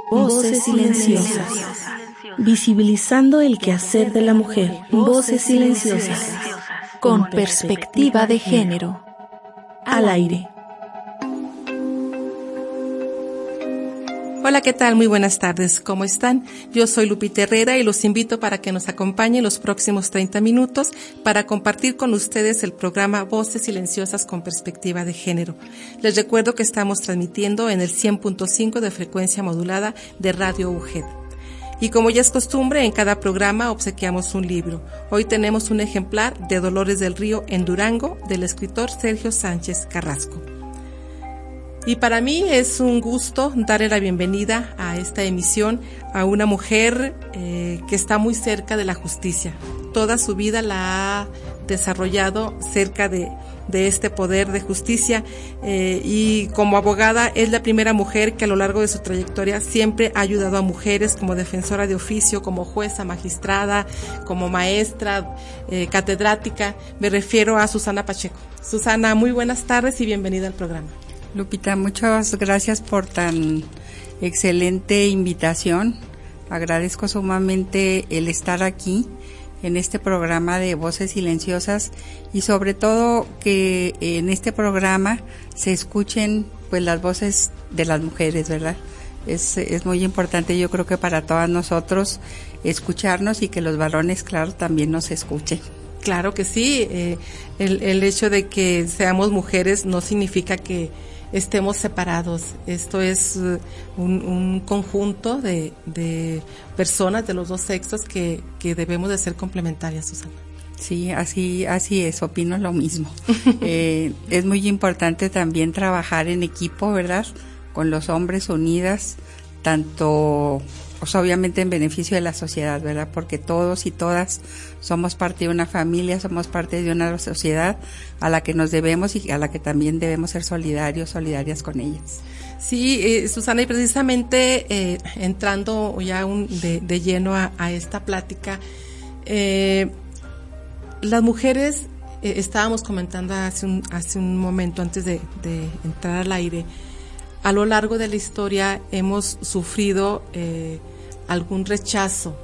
Voces silenciosas. Visibilizando el quehacer de la mujer. Voces silenciosas. Con perspectiva de género. Al aire. Hola, ¿qué tal? Muy buenas tardes. ¿Cómo están? Yo soy Lupita Herrera y los invito para que nos acompañen los próximos 30 minutos para compartir con ustedes el programa Voces Silenciosas con Perspectiva de Género. Les recuerdo que estamos transmitiendo en el 100.5 de frecuencia modulada de Radio UGED. Y como ya es costumbre, en cada programa obsequiamos un libro. Hoy tenemos un ejemplar de Dolores del Río en Durango, del escritor Sergio Sánchez Carrasco. Y para mí es un gusto darle la bienvenida a esta emisión a una mujer que está muy cerca de la justicia. Toda su vida la ha desarrollado cerca de este poder de justicia y como abogada es la primera mujer que a lo largo de su trayectoria siempre ha ayudado a mujeres como defensora de oficio, como jueza, magistrada, como maestra, catedrática. Me refiero a Susana Pacheco. Susana, muy buenas tardes y bienvenida al programa. Lupita, muchas gracias por tan excelente invitación. Agradezco sumamente el estar aquí en este programa de Voces Silenciosas y sobre todo que en este programa se escuchen pues las voces de las mujeres, ¿verdad? Es muy importante, yo creo que para todas nosotros escucharnos y que los varones, claro, también nos escuchen. Claro que sí, el hecho de que seamos mujeres no significa que estemos separados. Esto es un conjunto de personas de los dos sexos que debemos de ser complementarias, Susana. Sí, así es, opino lo mismo. Es muy importante también trabajar en equipo, ¿verdad? Con los hombres unidas, tanto, pues, obviamente en beneficio de la sociedad, ¿verdad? Porque todos y todas somos parte de una familia, somos parte de una sociedad a la que nos debemos y a la que también debemos ser solidarias con ellas. Sí, Susana, y precisamente entrando ya de lleno a esta plática, las mujeres, estábamos comentando hace un momento antes de entrar al aire, a lo largo de la historia hemos sufrido algún rechazo,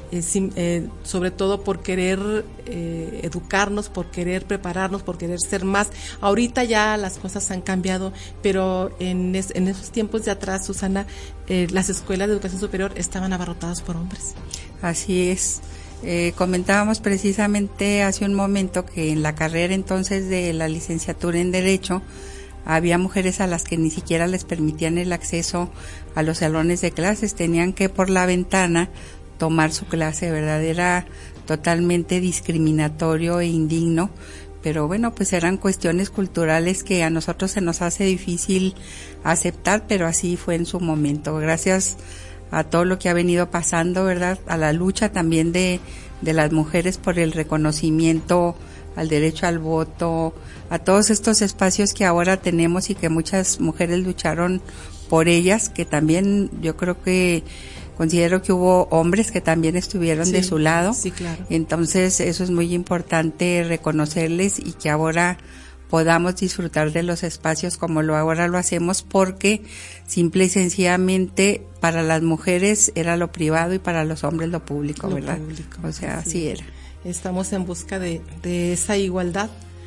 sobre todo por querer educarnos, por querer prepararnos, por querer ser más. Ahorita ya las cosas han cambiado, pero en esos tiempos de atrás, Susana, las escuelas de educación superior estaban abarrotadas por hombres. Así es. Comentábamos precisamente hace un momento que en la carrera entonces de la licenciatura en Derecho había mujeres a las que ni siquiera les permitían el acceso a los salones de clases, tenían que por la ventana tomar su clase, ¿verdad? Era totalmente discriminatorio e indigno, pero bueno, pues eran cuestiones culturales que a nosotros se nos hace difícil aceptar, pero así fue en su momento. Gracias a todo lo que ha venido pasando, ¿verdad? A la lucha también de las mujeres por el reconocimiento al derecho al voto, a todos estos espacios que ahora tenemos y que muchas mujeres lucharon por ellas, que también yo creo que considero que hubo hombres que también estuvieron de su lado. Sí, claro. Entonces eso es muy importante reconocerles y que ahora podamos disfrutar de los espacios como ahora lo hacemos, porque simple y sencillamente para las mujeres era lo privado y para los hombres lo público, ¿verdad? Público, o sea, así era. Estamos en busca de esa igualdad,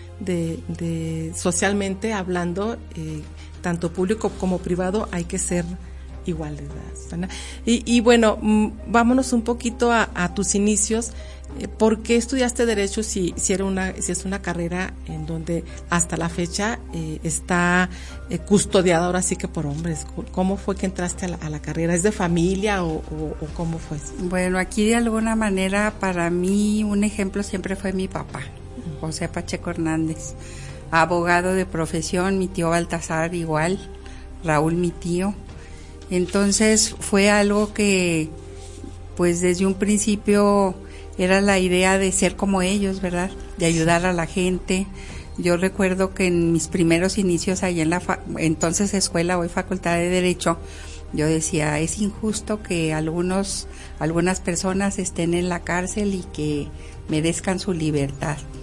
de socialmente hablando, tanto público como privado hay que ser iguales, ¿verdad, Susana? Y bueno, vámonos un poquito a tus inicios. ¿Por qué estudiaste Derecho si es una carrera en donde hasta la fecha está custodiada ahora sí que por hombres? ¿Cómo fue que entraste a la carrera? ¿Es de familia o cómo fue? Bueno, aquí de alguna manera para mí un ejemplo siempre fue mi papá, José Pacheco Hernández, abogado de profesión, mi tío Baltasar igual, Raúl mi tío. Entonces fue algo que pues desde un principio era la idea de ser como ellos, ¿verdad? De ayudar a la gente. Yo recuerdo que en mis primeros inicios ahí en la entonces escuela, hoy Facultad de Derecho, yo decía, es injusto que algunas personas estén en la cárcel y que merezcan su libertad.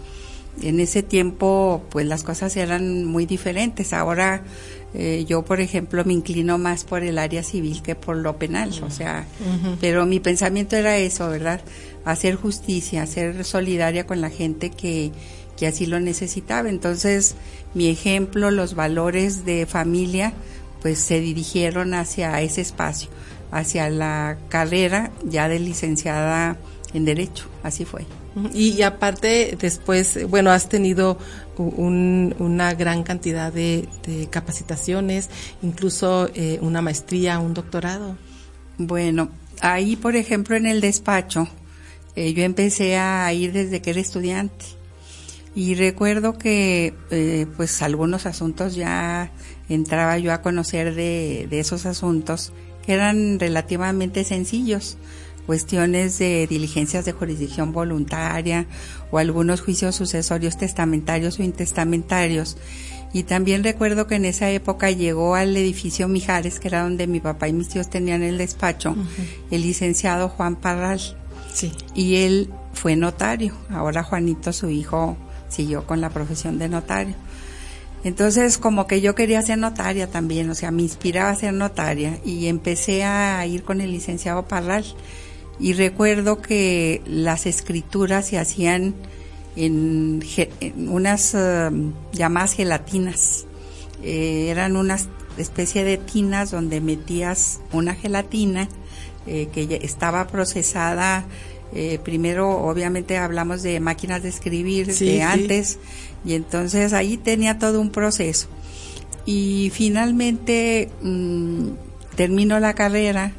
En ese tiempo, pues las cosas eran muy diferentes. Ahora yo, por ejemplo, me inclino más por el área civil que por lo penal, o sea, pero mi pensamiento era eso, ¿verdad? Hacer justicia, ser solidaria con la gente que así lo necesitaba. Entonces, mi ejemplo, los valores de familia, pues se dirigieron hacia ese espacio, hacia la carrera ya de licenciada en Derecho, así fue. Y aparte, después, bueno, has tenido una gran cantidad de capacitaciones, incluso una maestría, un doctorado. Bueno, ahí, por ejemplo, en el despacho, yo empecé a ir desde que era estudiante. Y recuerdo que, pues, algunos asuntos ya entraba yo a conocer de esos asuntos, que eran relativamente sencillos. Cuestiones de diligencias de jurisdicción voluntaria o algunos juicios sucesorios testamentarios o intestamentarios. Y también recuerdo que en esa época llegó al edificio Mijares, que era donde mi papá y mis tíos tenían el despacho, el licenciado Juan Parral. Sí. Y él fue notario. Ahora Juanito, su hijo, siguió con la profesión de notario. Entonces, como que yo quería ser notaria también, o sea, me inspiraba a ser notaria y empecé a ir con el licenciado Parral. Y recuerdo que las escrituras se hacían en unas llamadas gelatinas. Eran unas especie de tinas donde metías una gelatina que ya estaba procesada. Primero, obviamente, hablamos de máquinas de escribir de antes, y entonces ahí tenía todo un proceso. Y finalmente termino la carrera.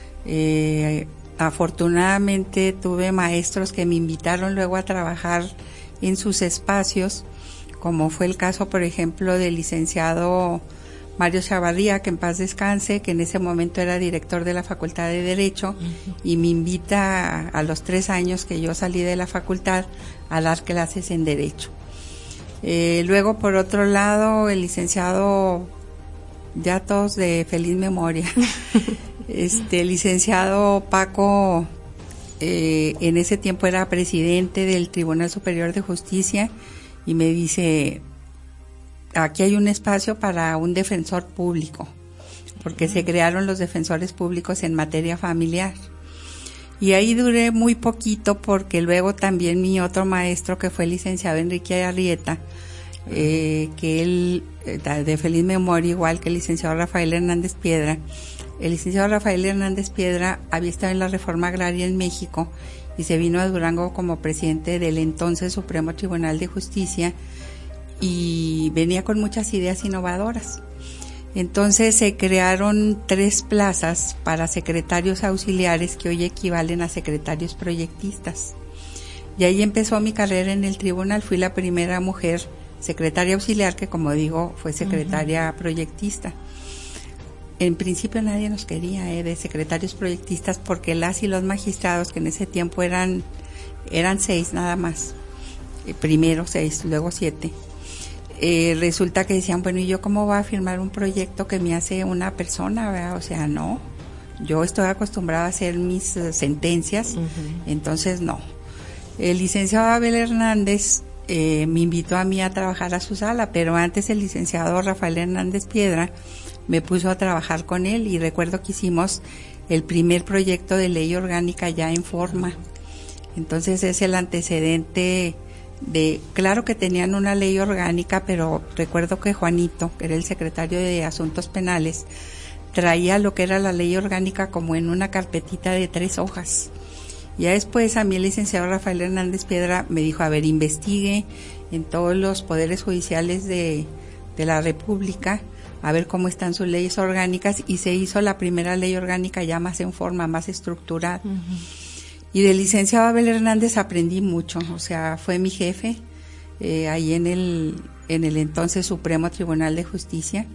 Afortunadamente tuve maestros que me invitaron luego a trabajar en sus espacios, como fue el caso, por ejemplo, del licenciado Mario Chavarría, que en paz descanse, que en ese momento era director de la Facultad de Derecho, y me invita a los 3 años que yo salí de la facultad a dar clases en Derecho. Luego, por otro lado, el licenciado, ya todos de feliz memoria, licenciado Paco, en ese tiempo era presidente del Tribunal Superior de Justicia, y me dice, aquí hay un espacio para un defensor público, porque se crearon los defensores públicos en materia familiar. Y ahí duré muy poquito, porque luego también mi otro maestro, que fue el licenciado Enrique Arrieta, que él, de feliz memoria, igual que el licenciado Rafael Hernández Piedra. El licenciado Rafael Hernández Piedra había estado en la reforma agraria en México y se vino a Durango como presidente del entonces Supremo Tribunal de Justicia, y venía con muchas ideas innovadoras. Entonces se crearon 3 plazas para secretarios auxiliares que hoy equivalen a secretarios proyectistas. Y ahí empezó mi carrera en el tribunal. Fui la primera mujer secretaria auxiliar que, como digo, fue secretaria proyectista. En principio nadie nos quería de secretarios proyectistas, porque las y los magistrados, que en ese tiempo eran 6 nada más, primero 6, luego 7, resulta que decían, bueno, ¿y yo cómo voy a firmar un proyecto que me hace una persona, verdad? O sea, no, yo estoy acostumbrada a hacer mis sentencias, entonces no. El licenciado Abel Hernández me invitó a mí a trabajar a su sala, pero antes el licenciado Rafael Hernández Piedra me puso a trabajar con él, y recuerdo que hicimos el primer proyecto de ley orgánica ya en forma. Entonces es el antecedente de, claro que tenían una ley orgánica, pero recuerdo que Juanito, que era el secretario de Asuntos Penales, traía lo que era la ley orgánica como en una carpetita de 3 hojas. Ya después a mí el licenciado Rafael Hernández Piedra me dijo, a ver, investigue en todos los poderes judiciales de la República, a ver cómo están sus leyes orgánicas, y se hizo la primera ley orgánica ya más en forma, más estructurada. Y del licenciado Abel Hernández aprendí mucho, o sea, fue mi jefe ahí en el entonces Supremo Tribunal de Justicia.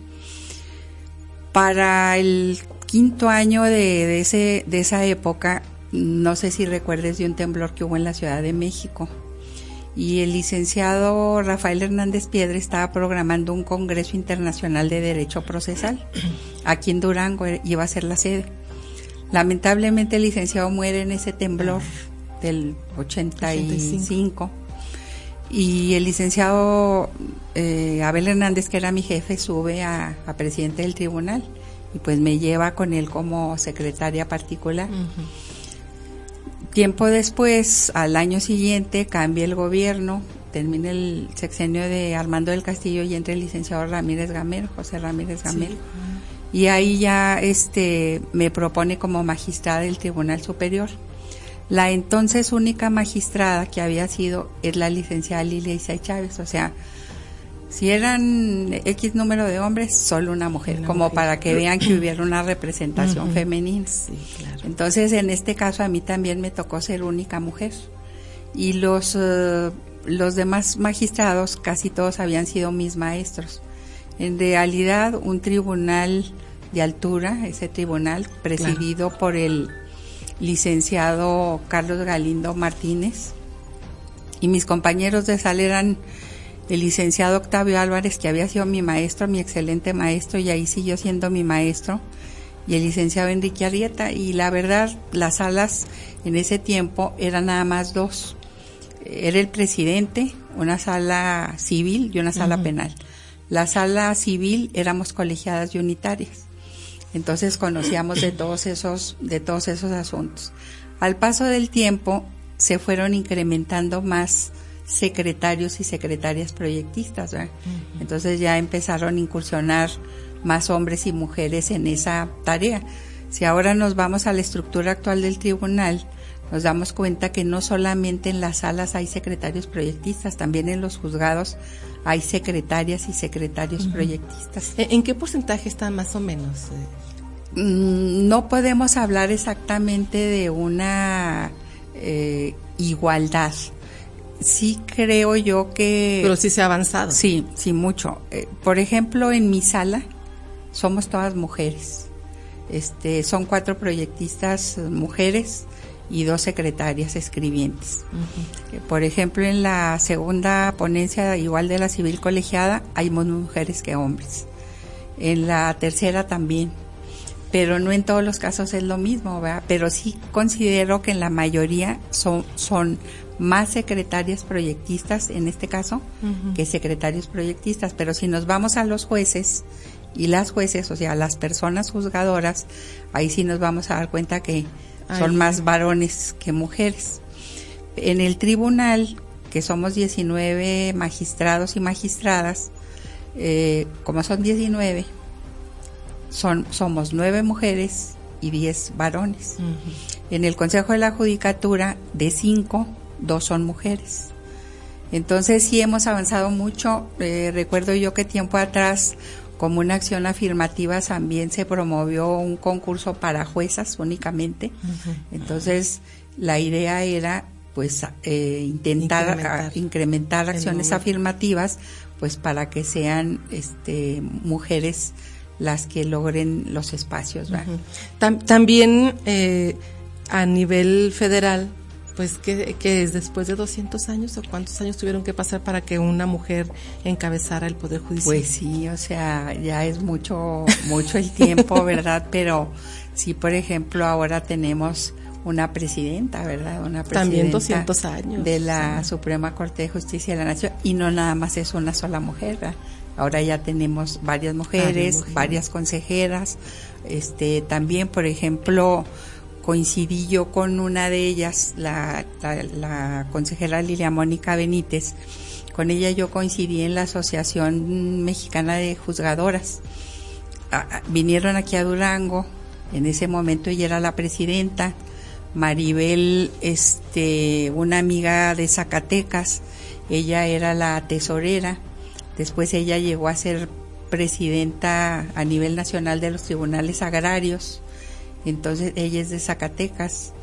Para el 5º año de esa época, no sé si recuerdes de un temblor que hubo en la Ciudad de México, y el licenciado Rafael Hernández Piedra estaba programando un Congreso Internacional de Derecho Procesal. Aquí en Durango iba a ser la sede. Lamentablemente el licenciado muere en ese temblor del 85. Y el licenciado Abel Hernández, que era mi jefe, sube a presidente del tribunal y pues me lleva con él como secretaria particular. Tiempo después, al año siguiente, cambia el gobierno, termina el sexenio de Armando del Castillo y entra el licenciado Ramírez Gamero, José Ramírez Gamero. Sí. Y ahí ya me propone como magistrada del Tribunal Superior. La entonces única magistrada que había sido es la licenciada Lilia Isay Chávez, o sea, si eran X número de hombres, solo una mujer, para que vean que hubiera una representación femenina. Sí, claro. Entonces, en este caso a mí también me tocó ser única mujer. Y los demás magistrados, casi todos habían sido mis maestros. En realidad, un tribunal de altura, ese tribunal presidido por el licenciado Carlos Galindo Martínez, y mis compañeros de sala eran el licenciado Octavio Álvarez, que había sido mi maestro, mi excelente maestro, y ahí siguió siendo mi maestro, y el licenciado Enrique Arrieta. Y la verdad, las salas en ese tiempo eran nada más dos. Era el presidente, una sala civil y una sala penal. La sala civil éramos colegiadas y unitarias. Entonces conocíamos de todos esos asuntos. Al paso del tiempo se fueron incrementando más secretarios y secretarias proyectistas, ¿verdad? Entonces ya empezaron a incursionar más hombres y mujeres en esa tarea. Si ahora nos vamos a la estructura actual del tribunal, nos damos cuenta que no solamente en las salas hay secretarios proyectistas, también en los juzgados hay secretarias y secretarios proyectistas. ¿En qué porcentaje están más o menos? No podemos hablar exactamente de una igualdad. Sí creo yo que... Pero sí se ha avanzado. Sí, mucho. Por ejemplo, en mi sala somos todas mujeres. Son 4 proyectistas mujeres y 2 secretarias escribientes. Por ejemplo, en la segunda ponencia, igual de la civil colegiada, hay más mujeres que hombres. En la tercera también. Pero no en todos los casos es lo mismo, ¿verdad? Pero sí considero que en la mayoría son más secretarias proyectistas, en este caso, que secretarios proyectistas. Pero si nos vamos a los jueces y las jueces, o sea, las personas juzgadoras, ahí sí nos vamos a dar cuenta que son más varones que mujeres. En el tribunal, que somos 19 magistrados y magistradas, como son 19, somos 9 mujeres y 10 varones. En el Consejo de la Judicatura, de 5, 2 son mujeres. Entonces sí hemos avanzado mucho. Recuerdo yo que tiempo atrás, como una acción afirmativa, también se promovió un concurso para juezas únicamente. Entonces la idea era pues incrementar acciones afirmativas, pues para que sean mujeres las que logren los espacios, ¿verdad? También a nivel federal, pues que es después de 200 años, o cuántos años tuvieron que pasar para que una mujer encabezara el Poder Judicial. Pues sí, o sea, ya es mucho el tiempo, ¿verdad? Pero sí, por ejemplo, ahora tenemos una presidenta, ¿verdad? Una presidenta también 200 años de la Suprema Corte de Justicia de la Nación, y no nada más es una sola mujer, ¿verdad? Ahora ya tenemos varias mujeres, varias consejeras. También, por ejemplo, coincidí yo con una de ellas, la consejera Lilia Mónica Benítez. Con ella yo coincidí en la Asociación Mexicana de Juzgadoras. Vinieron aquí a Durango, en ese momento ella era la presidenta. Maribel, una amiga de Zacatecas, ella era la tesorera. Después ella llegó a ser presidenta a nivel nacional de los tribunales agrarios. Entonces ella es de Zacatecas,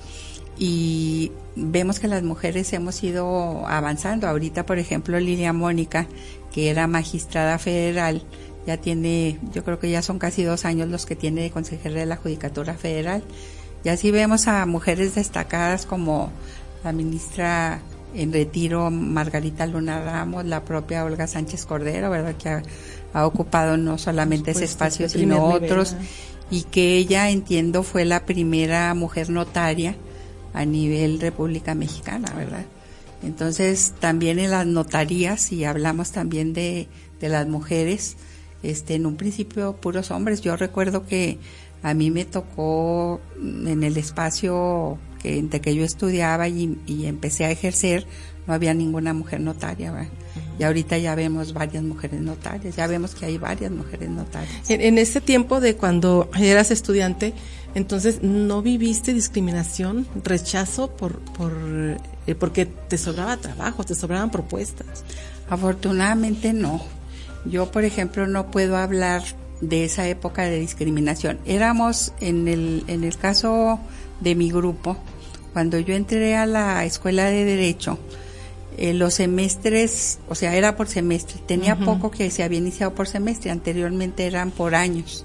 y vemos que las mujeres hemos ido avanzando. Ahorita, por ejemplo, Lilia Mónica, que era magistrada federal, ya tiene, yo creo que ya son casi 2 años los que tiene de consejera de la Judicatura Federal. Y así vemos a mujeres destacadas como la ministra en retiro Margarita Luna Ramos, la propia Olga Sánchez Cordero, ¿verdad? Que ha ocupado no solamente ese espacio, sino otros. Y que ella, entiendo, fue la primera mujer notaria a nivel República Mexicana, ¿verdad? Entonces, también en las notarías, y hablamos también de las mujeres, en un principio puros hombres. Yo recuerdo que a mí me tocó en el espacio entre que yo estudiaba y empecé a ejercer, no había ninguna mujer notaria, ¿verdad? Y ahorita ya vemos varias mujeres notarias, ya vemos que hay varias mujeres notarias. En ese tiempo de cuando eras estudiante, entonces, ¿no viviste discriminación, rechazo porque te sobraba trabajo, te sobraban propuestas? Afortunadamente no. Yo, por ejemplo, no puedo hablar de esa época de discriminación. Éramos, en el caso de mi grupo, cuando yo entré a la escuela de Derecho, los semestres, o sea, era por semestre. Tenía poco que se había iniciado por semestre, anteriormente eran por años.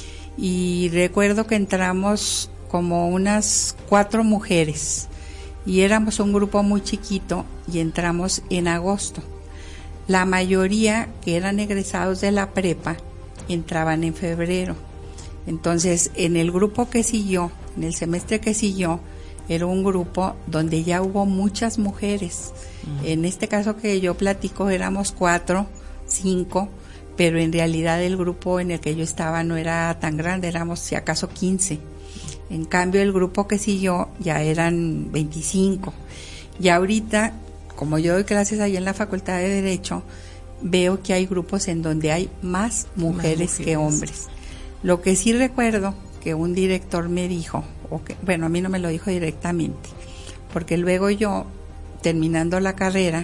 Y recuerdo que entramos como unas 4 mujeres y éramos un grupo muy chiquito y entramos en agosto. La mayoría que eran egresados de la prepa entraban en febrero. Entonces, en el grupo que siguió, en el semestre que siguió, era un grupo donde ya hubo muchas mujeres. En este caso que yo platico éramos 4, 5, pero en realidad el grupo en el que yo estaba no era tan grande, éramos si acaso 15. En cambio el grupo que siguió ya eran 25. Y ahorita, como yo doy clases ahí en la Facultad de Derecho, veo que hay grupos en donde hay más mujeres que hombres. Lo que sí recuerdo que un director me dijo, bueno, a mí no me lo dijo directamente, porque luego yo, terminando la carrera,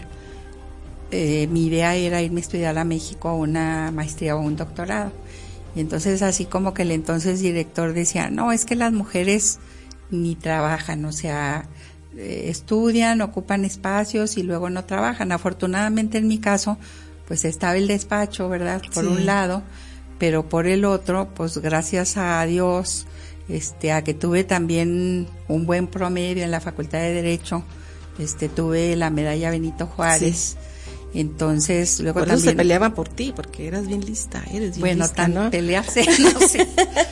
mi idea era irme a estudiar a México una maestría o un doctorado. Y entonces así como que el entonces director decía, no, es que las mujeres ni trabajan, o sea, estudian, ocupan espacios y luego no trabajan. Afortunadamente en mi caso, pues estaba el despacho, ¿verdad? Por un lado, pero por el otro, pues gracias a Dios, a que tuve también un buen promedio en la Facultad de Derecho, tuve la medalla Benito Juárez. Sí. Entonces, luego por también eso se peleaban por ti, porque eres bien lista, bueno, lista, ¿no? Pelearse, no sé.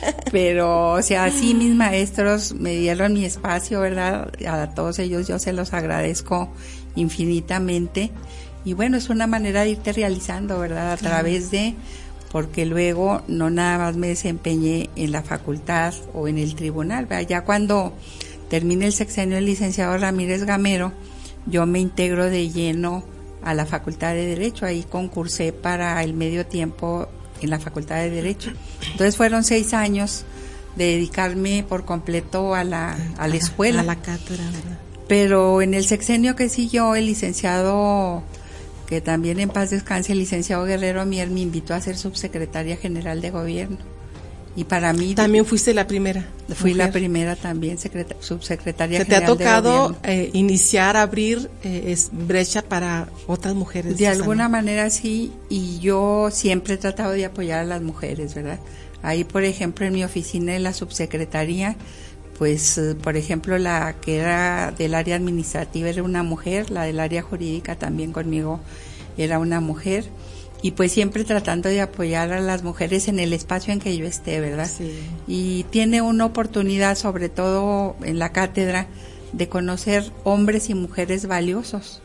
Pero, o sea, sí, mis maestros me dieron mi espacio, ¿verdad? A todos ellos yo se los agradezco infinitamente. Y bueno, es una manera de irte realizando, ¿verdad? A través de, porque luego no nada más me desempeñé en la facultad o en el tribunal, ¿verdad? Ya cuando termine el sexenio del licenciado Ramírez Gamero, yo me integro de lleno a la Facultad de Derecho. Ahí concursé para el medio tiempo en la Facultad de Derecho. Entonces fueron 6 años de dedicarme por completo a la escuela. A la cátedra, ¿verdad? Pero en el sexenio que siguió, el licenciado, que también en paz descanse, el licenciado Guerrero Mier, me invitó a ser subsecretaria general de gobierno. Y para mí... ¿También fuiste la primera? Fui la primera también, subsecretaria general de gobierno. ¿Te ha tocado iniciar, abrir brecha para otras mujeres? De alguna manera sí, y yo siempre he tratado de apoyar a las mujeres, ¿verdad? Ahí, por ejemplo, en mi oficina de la subsecretaría, pues, por ejemplo, la que era del área administrativa era una mujer, la del área jurídica también conmigo era una mujer. Y pues siempre tratando de apoyar a las mujeres en el espacio en que yo esté, ¿verdad? Sí. Y tiene una oportunidad, sobre todo en la cátedra, de conocer hombres y mujeres valiosos.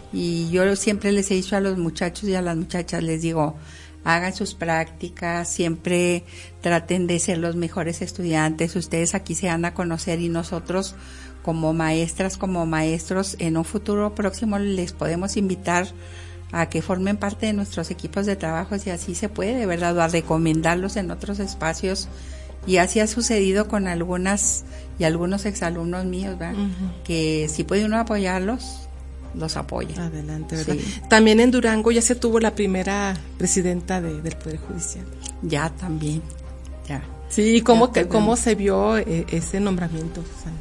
Y yo siempre les he dicho a los muchachos y a las muchachas, les digo, hagan sus prácticas, siempre traten de ser los mejores estudiantes. Ustedes aquí se van a conocer y nosotros como maestras, como maestros, en un futuro próximo les podemos invitar a que formen parte de nuestros equipos de trabajo, si así se puede, ¿verdad? O a recomendarlos en otros espacios. Y así ha sucedido con algunas y algunos exalumnos míos, ¿verdad? Que si puede uno apoyarlos, los apoya. Adelante, ¿verdad? Sí. También en Durango ya se tuvo la primera presidenta del Poder Judicial. Ya también, ya. Sí, ¿y cómo se vio ese nombramiento, Susana?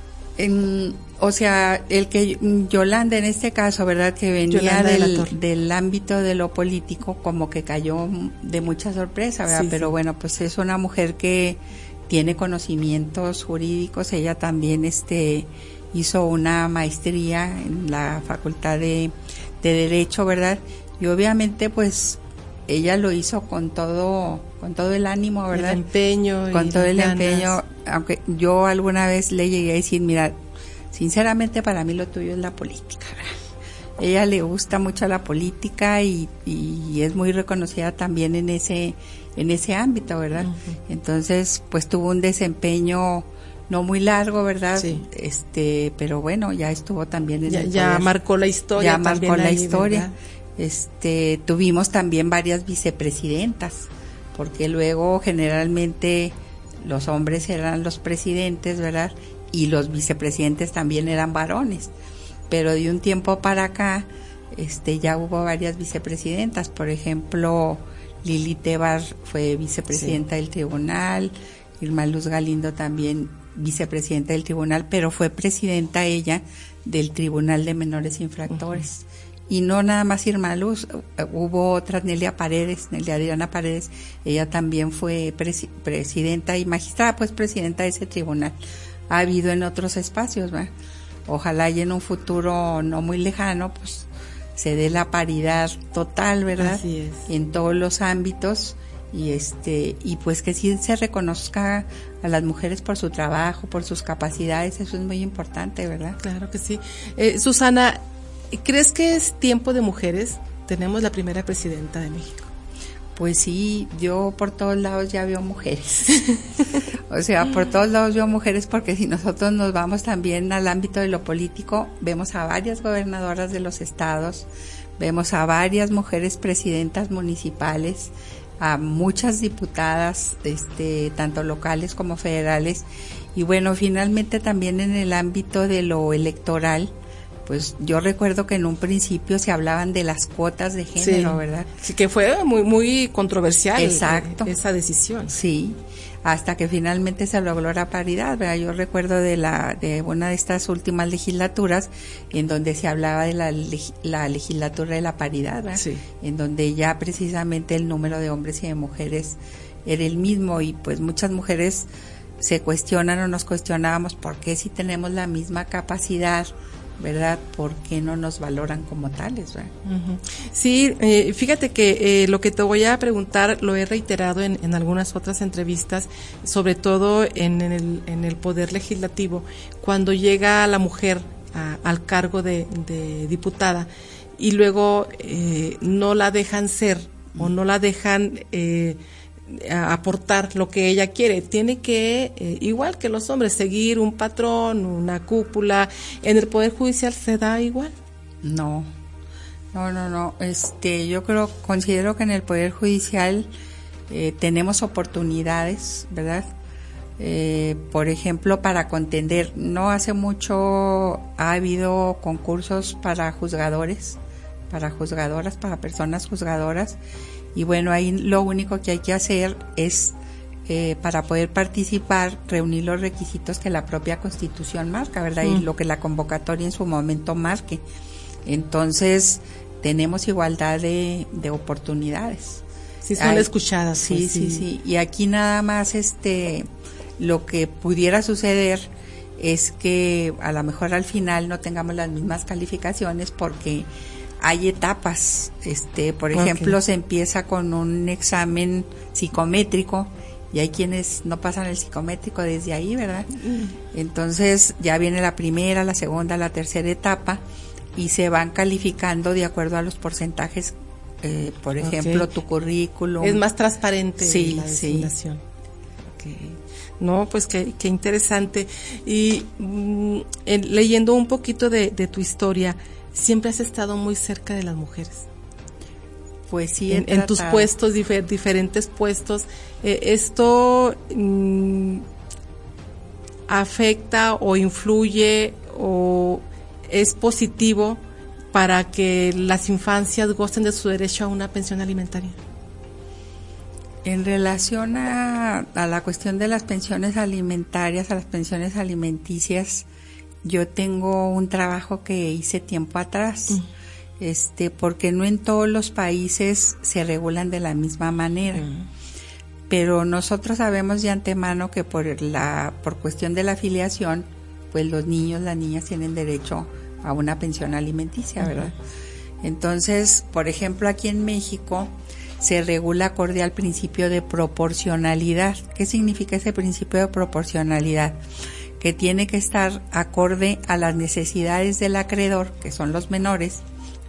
O sea, el que Yolanda en este caso, ¿verdad? Que venía del ámbito de lo político, como que cayó de mucha sorpresa, ¿verdad? Sí, pero bueno, pues es una mujer que tiene conocimientos jurídicos. Ella también hizo una maestría en la Facultad de Derecho, ¿verdad? Y obviamente pues ella lo hizo con todo el ánimo, ¿verdad? El empeño. Con todo el empeño, aunque yo alguna vez le llegué a decir, mira, sinceramente para mí lo tuyo es la política, ¿verdad? Ella le gusta mucho la política y es muy reconocida también en ese ámbito, ¿verdad? Uh-huh. Entonces, pues tuvo un desempeño no muy largo, ¿verdad? Sí. Pero bueno, ya estuvo también en ya marcó la historia. Ya marcó la ahí, historia. ¿verdad? Tuvimos también varias vicepresidentas, porque luego generalmente los hombres eran los presidentes, ¿verdad? Y los vicepresidentes también eran varones. Pero de un tiempo para acá, ya hubo varias vicepresidentas. Por ejemplo, Lili Tebar fue vicepresidenta del tribunal, Irma Luz Galindo también vicepresidenta del tribunal, pero fue presidenta ella del Tribunal de Menores Infractores. Uh-huh. Y no nada más Irma Luz, hubo otra, Nelia Adriana Paredes, ella también fue presidenta y magistrada, pues presidenta de ese tribunal. Ha habido en otros espacios, ¿verdad? Ojalá y en un futuro no muy lejano, pues se dé la paridad total, ¿verdad? Así es. En todos los ámbitos y pues que sí se reconozca a las mujeres por su trabajo, por sus capacidades, eso es muy importante, ¿verdad? Claro que sí. Susana, ¿crees que es tiempo de mujeres? Tenemos la primera presidenta de México. Pues sí, yo por todos lados ya veo mujeres. O sea, por todos lados veo mujeres porque si nosotros nos vamos también al ámbito de lo político, vemos a varias gobernadoras de los estados, vemos a varias mujeres presidentas municipales, a muchas diputadas, tanto locales como federales, y bueno, finalmente también en el ámbito de lo electoral, pues yo recuerdo que en un principio se hablaban de las cuotas de género, sí, ¿verdad? Sí, que fue muy muy controversial. Exacto. Esa decisión. Sí, hasta que finalmente se logró la paridad, ¿verdad? Yo recuerdo de una de estas últimas legislaturas en donde se hablaba de la legislatura de la paridad, ¿verdad? Sí. En donde ya precisamente el número de hombres y de mujeres era el mismo y pues muchas mujeres se cuestionan o nos cuestionábamos por qué si tenemos la misma capacidad, ¿verdad? ¿Por qué no nos valoran como tales, ¿verdad? Uh-huh. Sí, fíjate que lo que te voy a preguntar lo he reiterado en algunas otras entrevistas, sobre todo en el poder legislativo, cuando llega la mujer al cargo de diputada y luego no la dejan ser o no la dejan aportar lo que ella quiere, tiene que, igual que los hombres, seguir un patrón, una cúpula. ¿En el Poder Judicial se da igual? No. Yo considero que en el Poder Judicial tenemos oportunidades, ¿verdad? Por ejemplo, para contender, no hace mucho ha habido concursos para juzgadores, para juzgadoras, para personas juzgadoras. Y bueno, ahí lo único que hay que hacer es, para poder participar, reunir los requisitos que la propia Constitución marca, ¿verdad? Y lo que la convocatoria en su momento marque. Entonces, tenemos igualdad de oportunidades. Sí, son escuchadas. Sí, pues, sí. Y aquí nada más, lo que pudiera suceder es que a lo mejor al final no tengamos las mismas calificaciones porque hay etapas, por ejemplo, se empieza con un examen psicométrico y hay quienes no pasan el psicométrico desde ahí, ¿verdad? Entonces ya viene la primera, la segunda, la tercera etapa y se van calificando de acuerdo a los porcentajes, por ejemplo, tu currículum. Es más transparente la designación. Sí. No, pues qué interesante. Y leyendo un poquito de tu historia, siempre has estado muy cerca de las mujeres. Pues sí, en tus puestos, diferentes puestos. ¿Esto afecta o influye o es positivo para que las infancias gocen de su derecho a una pensión alimentaria? En relación a la cuestión de las pensiones alimentarias, a las pensiones alimenticias, yo tengo un trabajo que hice tiempo atrás, porque no en todos los países se regulan de la misma manera. Pero nosotros sabemos de antemano que por cuestión de la afiliación, pues los niños, las niñas tienen derecho a una pensión alimenticia, ¿verdad? Entonces, por ejemplo, aquí en México se regula acorde al principio de proporcionalidad. ¿Qué significa ese principio de proporcionalidad? Que tiene que estar acorde a las necesidades del acreedor, que son los menores,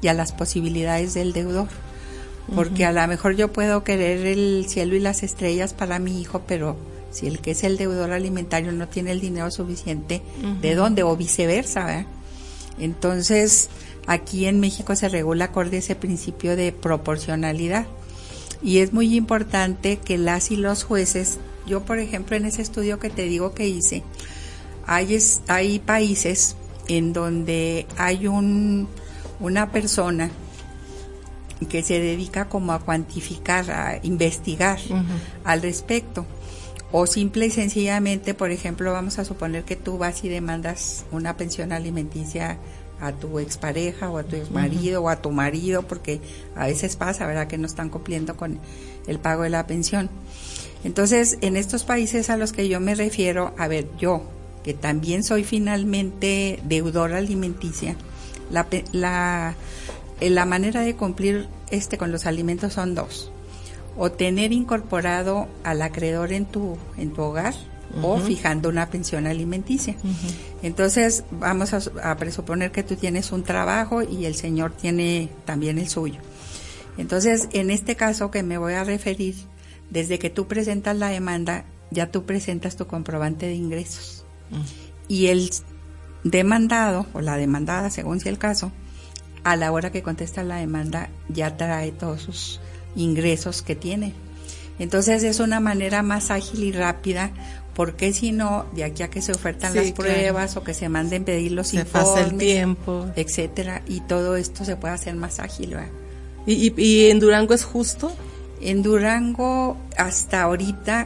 y a las posibilidades del deudor. Porque a lo mejor yo puedo querer el cielo y las estrellas para mi hijo, pero si el que es el deudor alimentario no tiene el dinero suficiente, ¿de dónde? O viceversa, ¿verdad? Entonces, aquí en México se regula acorde a ese principio de proporcionalidad. Y es muy importante que las y los jueces, yo por ejemplo en ese estudio que te digo que hice, hay países en donde hay una persona que se dedica como a cuantificar, a investigar al respecto. O simple y sencillamente, por ejemplo, vamos a suponer que tú vas y demandas una pensión alimenticia a tu expareja o a tu exmarido o a tu marido, porque a veces pasa, ¿verdad?, que no están cumpliendo con el pago de la pensión. Entonces, en estos países a los que yo me refiero, a ver, yo, que también soy finalmente deudora alimenticia, la manera de cumplir con los alimentos son dos: o tener incorporado al acreedor en tu hogar, o fijando una pensión alimenticia. Entonces, vamos a presuponer que tú tienes un trabajo y el señor tiene también el suyo. Entonces, en este caso que me voy a referir, desde que tú presentas la demanda, ya tú presentas tu comprobante de ingresos. Y el demandado, o la demandada, según sea el caso, a la hora que contesta la demanda, ya trae todos sus ingresos que tiene. Entonces, es una manera más ágil y rápida, porque si no, de aquí a que se ofertan las pruebas, o que se manden pedir los informes, pasa el tiempo, etcétera, y todo esto se puede hacer más ágil, ¿verdad? ¿Y en Durango es justo? En Durango, hasta ahorita,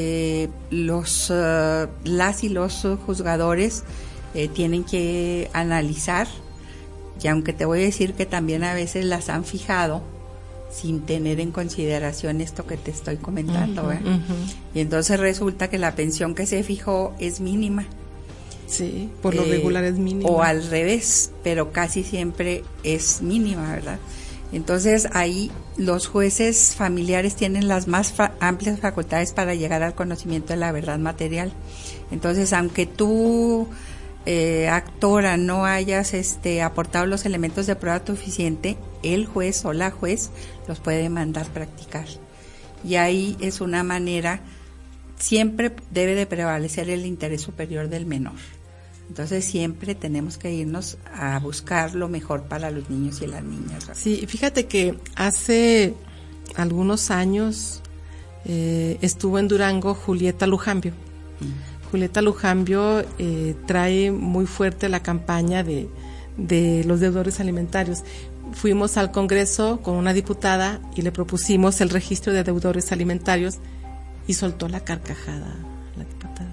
las y los juzgadores tienen que analizar, y aunque te voy a decir que también a veces las han fijado sin tener en consideración esto que te estoy comentando, y entonces resulta que la pensión que se fijó es mínima. Sí, por lo regular es mínima. O al revés, pero casi siempre es mínima, ¿verdad? Entonces ahí los jueces familiares tienen las más amplias facultades para llegar al conocimiento de la verdad material. Entonces, aunque tú, actora, no hayas aportado los elementos de prueba suficiente, el juez o la juez los puede mandar practicar. Y ahí es una manera, siempre debe de prevalecer el interés superior del menor. Entonces siempre tenemos que irnos a buscar lo mejor para los niños y las niñas, ¿verdad? Sí, fíjate que hace algunos años estuvo en Durango Julieta Lujambio. Julieta Lujambio trae muy fuerte la campaña de los deudores alimentarios. Fuimos al Congreso con una diputada y le propusimos el registro de deudores alimentarios y soltó la carcajada la diputada.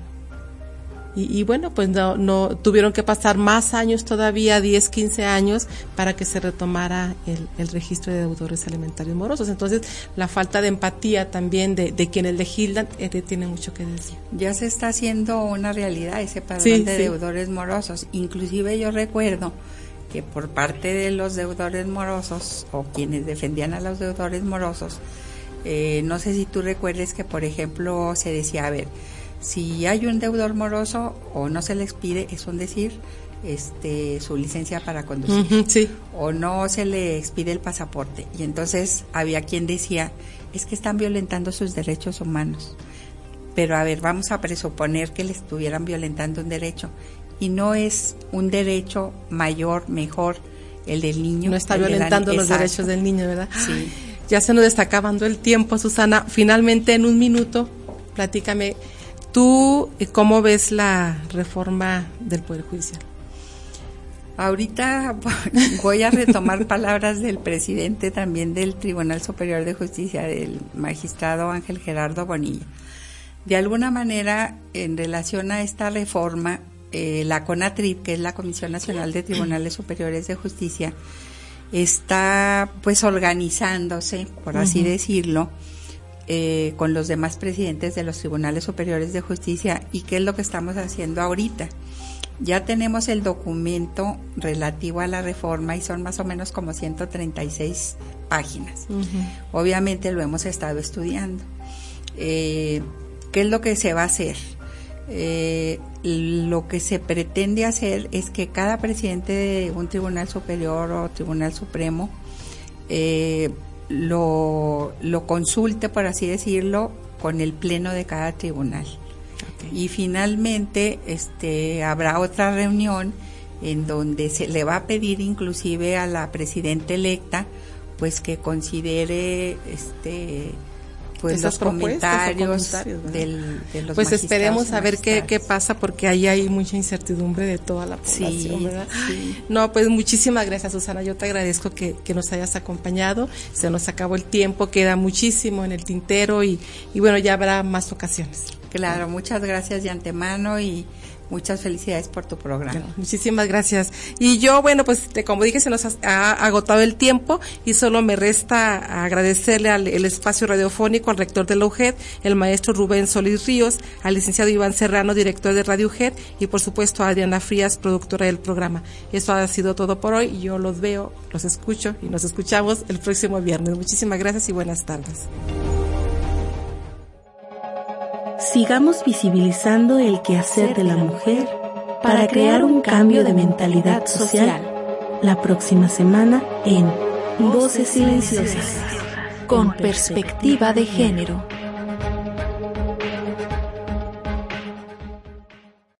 Y bueno, pues no tuvieron que pasar más años todavía, 10, 15 años, para que se retomara el registro de deudores alimentarios morosos. Entonces, la falta de empatía también de quienes legislan tiene mucho que decir. Ya se está haciendo una realidad ese padrón de deudores morosos. Inclusive yo recuerdo que por parte de los deudores morosos, o quienes defendían a los deudores morosos, no sé si tú recuerdes que, por ejemplo, se decía, a ver, si hay un deudor moroso o no se le expide, es un decir, su licencia para conducir, o no se le expide el pasaporte, y entonces había quien decía, es que están violentando sus derechos humanos. Pero a ver, vamos a presuponer que le estuvieran violentando un derecho, y no es un derecho mayor, mejor, el del niño. No está violentando los derechos del niño, ¿verdad? Sí. Ya se nos está acabando el tiempo, Susana. Finalmente, en un minuto, platícame, ¿tú cómo ves la reforma del Poder Judicial? Ahorita voy a retomar palabras del presidente también del Tribunal Superior de Justicia, del magistrado Ángel Gerardo Bonilla. De alguna manera, en relación a esta reforma, la CONATRIP, que es la Comisión Nacional de Tribunales Superiores de Justicia, está pues organizándose, por así decirlo, con los demás presidentes de los Tribunales Superiores de Justicia. ¿Y qué es lo que estamos haciendo ahorita? Ya tenemos el documento relativo a la reforma y son más o menos como 136 páginas. Obviamente lo hemos estado estudiando. ¿Qué es lo que se va a hacer? lo que se pretende hacer es que cada presidente de un tribunal superior o tribunal supremo lo consulte, por así decirlo, con el pleno de cada tribunal. Okay. Y finalmente habrá otra reunión en donde se le va a pedir inclusive a la presidenta electa pues que considere pues los comentarios de los pues magistrados. Esperemos a ver qué pasa, porque ahí hay mucha incertidumbre de toda la población, ¿verdad? Sí. No, pues muchísimas gracias, Susana, yo te agradezco que nos hayas acompañado. Se nos acabó el tiempo, queda muchísimo en el tintero y bueno, ya habrá más ocasiones. Claro, muchas gracias de antemano y muchas felicidades por tu programa. Bueno, muchísimas gracias. Y yo, bueno, pues como dije, se nos ha agotado el tiempo y solo me resta agradecerle el espacio radiofónico al rector de la UGED, el maestro Rubén Solís Ríos, al licenciado Iván Serrano, director de Radio UGED, y por supuesto a Adriana Frías, productora del programa. Eso ha sido todo por hoy y yo los veo, los escucho y nos escuchamos el próximo viernes. Muchísimas gracias y buenas tardes. Sigamos visibilizando el quehacer de la mujer para crear un cambio de mentalidad social. La próxima semana en Voces Silenciosas. Con perspectiva de género.